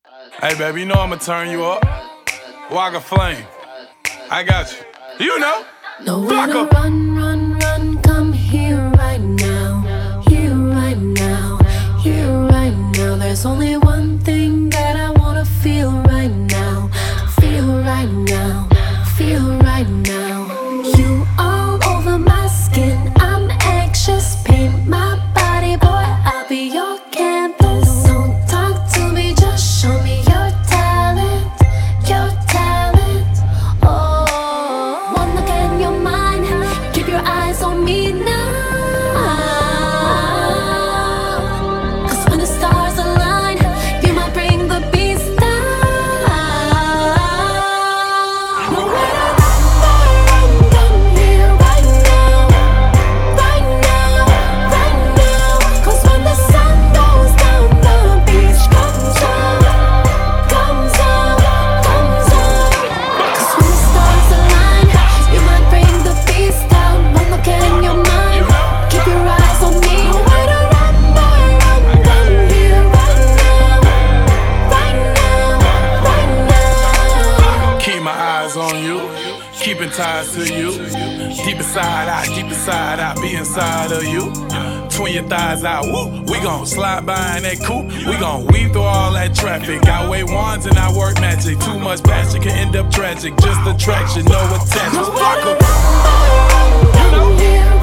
Hey, baby, you know I'ma turn you up. Waka Flame. I got you. You know. Nowhere to run, run, run. Come here right now. Here right now. Here right now. There's only one thing that I wanna feel right now. Feel right now. Feel right now. You all over my skin. I'm anxious. Paint my body, boy. I'll be your canvas. Don't talk to me, just show me your talent. Your talent. Oh, one look in your mind. Keep your eyes on me now. 'Cause when the stars align, you might bring the beast down. Nowhere to run, boy, run, run here right now. Right now, right now. 'Cause when the sun goes down, the beast comes out. Comes out, comes out. 'Cause when the stars align, you might bring the beast down. One look in your mind, keep your eyes on me. Nowhere to run, boy, run, run here right now. Right now, right now. Keep my eyes on you. Keeping ties to you. Deep inside I be inside of you. Twin your thighs out, woo. We gon' slide by in that coupe. We gon' weave through all that traffic. I wave wands and I work magic. Too much passion can end up tragic. Just attraction, no attachment. Nowhere to run, boy, run, run here